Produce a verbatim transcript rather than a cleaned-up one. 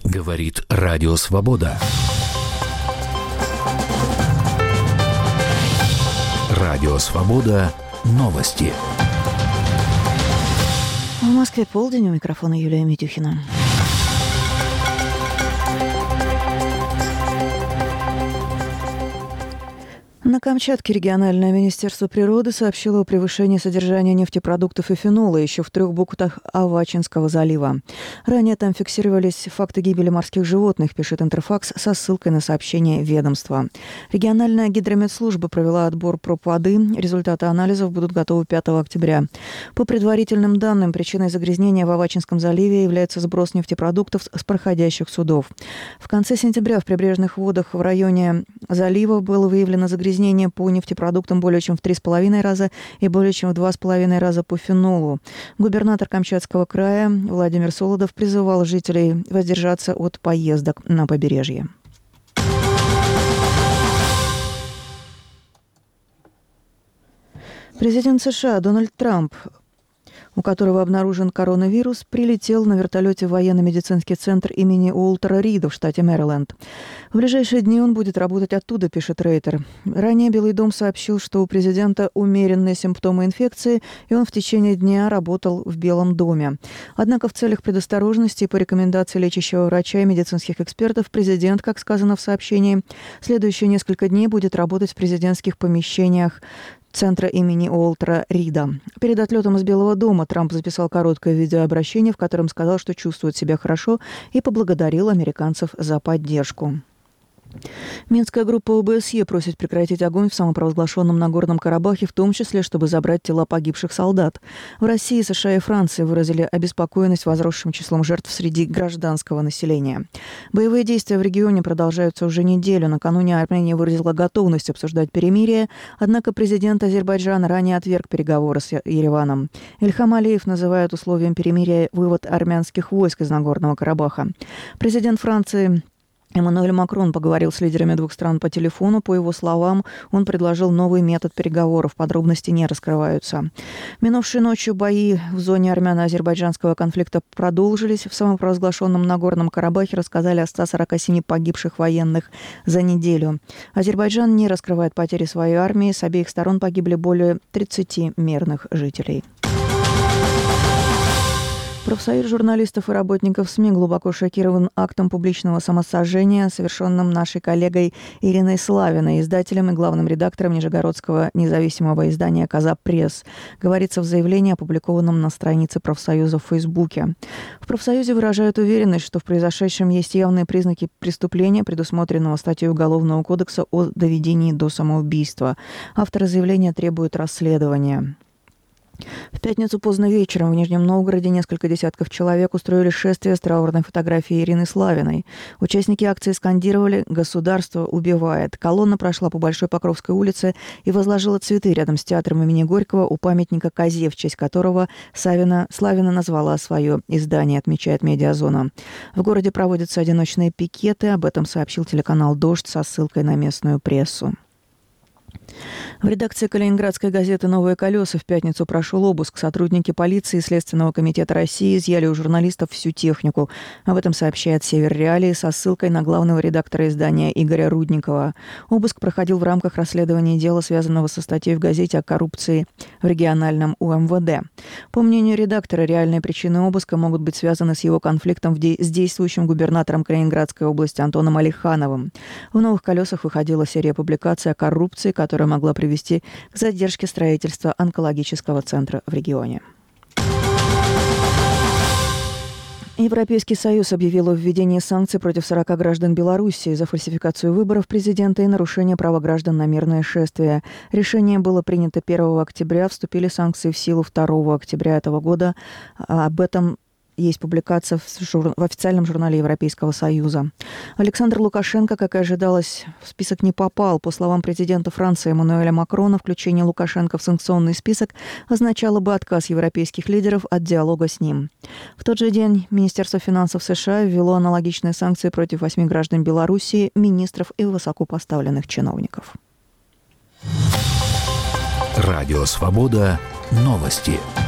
Говорит Радио Свобода. Радио Свобода. Новости. В Москве полдень, у микрофона Юлия Митюхина. На Камчатке региональное министерство природы сообщило о превышении содержания нефтепродуктов и фенола еще в трех бухтах Авачинского залива. Ранее там фиксировались факты гибели морских животных, пишет Интерфакс со ссылкой на сообщение ведомства. Региональная гидрометслужба провела отбор проб воды. Результаты анализов будут готовы пятого октября. По предварительным данным, причиной загрязнения в Авачинском заливе является сброс нефтепродуктов с проходящих судов. В конце сентября в прибрежных водах в районе залива было выявлено загрязнение по нефтепродуктам более чем в три с половиной раза и более чем в два с половиной раза по фенолу. Губернатор Камчатского края Владимир Солодов призывал жителей воздержаться от поездок на побережье. Президент США Дональд Трамп, у которого обнаружен коронавирус, прилетел на вертолете в военно-медицинский центр имени Уолтера Рида в штате Мэриленд. В ближайшие дни он будет работать оттуда, пишет Рейтер. Ранее Белый дом сообщил, что у президента умеренные симптомы инфекции, и он в течение дня работал в Белом доме. Однако в целях предосторожности и по рекомендации лечащего врача и медицинских экспертов президент, как сказано в сообщении, следующие несколько дней будет работать в президентских помещениях центра имени Уолтера Рида. Перед отлетом из Белого дома Трамп записал короткое видеообращение, в котором сказал, что чувствует себя хорошо, и поблагодарил американцев за поддержку. Минская группа ОБСЕ просит прекратить огонь в самопровозглашенном Нагорном Карабахе, в том числе, чтобы забрать тела погибших солдат. В России, США и Франции выразили обеспокоенность возросшим числом жертв среди гражданского населения. Боевые действия в регионе продолжаются уже неделю. Накануне Армения выразила готовность обсуждать перемирие, однако президент Азербайджана ранее отверг переговоры с Ереваном. Ильхам Алиев называет условием перемирия вывод армянских войск из Нагорного Карабаха. Президент Франции Эммануэль Макрон поговорил с лидерами двух стран по телефону. По его словам, он предложил новый метод переговоров. Подробности не раскрываются. Минувшей ночью бои в зоне армяно-азербайджанского конфликта продолжились. В самопровозглашенном Нагорном Карабахе рассказали о ста сорока семи погибших военных за неделю. Азербайджан не раскрывает потери своей армии. С обеих сторон погибли более тридцати мирных жителей. Профсоюз журналистов и работников СМИ глубоко шокирован актом публичного самосожжения, совершенным нашей коллегой Ириной Славиной, издателем и главным редактором нижегородского независимого издания «Казап Пресс», говорится в заявлении, опубликованном на странице профсоюза в Фейсбуке. В профсоюзе выражают уверенность, что в произошедшем есть явные признаки преступления, предусмотренного статьей Уголовного кодекса о доведении до самоубийства. Авторы заявления требуют расследования. В пятницу поздно вечером в Нижнем Новгороде несколько десятков человек устроили шествие с траурной фотографией Ирины Славиной. Участники акции скандировали «Государство убивает». Колонна прошла по Большой Покровской улице и возложила цветы рядом с театром имени Горького у памятника козе, в честь которого Савина, Славина назвала свое издание, отмечает «Медиазона». В городе проводятся одиночные пикеты. Об этом сообщил телеканал «Дождь» со ссылкой на местную прессу. В редакции калининградской газеты «Новые колеса» в пятницу прошел обыск. Сотрудники полиции и Следственного комитета России изъяли у журналистов всю технику. Об этом сообщает «Север Реалии» со ссылкой на главного редактора издания Игоря Рудникова. Обыск проходил в рамках расследования дела, связанного со статьей в газете о коррупции в региональном У Эм Вэ Дэ. По мнению редактора, реальные причины обыска могут быть связаны с его конфликтом с действующим губернатором Калининградской области Антоном Алихановым. В «Новых колесах» выходила серия публикаций о коррупции, которая могла привести к задержке строительства онкологического центра в регионе. Европейский Союз объявил о введении санкций против сорока граждан Белоруссии за фальсификацию выборов президента и нарушение права граждан на мирное шествие. Решение было принято первого октября, вступили санкции в силу второго октября этого года. Об этом есть публикация в, жур... в официальном журнале Европейского Союза. Александр Лукашенко, как и ожидалось, в список не попал. По словам президента Франции Эммануэля Макрона, включение Лукашенко в санкционный список означало бы отказ европейских лидеров от диалога с ним. В тот же день Министерство финансов США ввело аналогичные санкции против восьми граждан Белоруссии, министров и высокопоставленных чиновников. Радио «Свобода». Новости.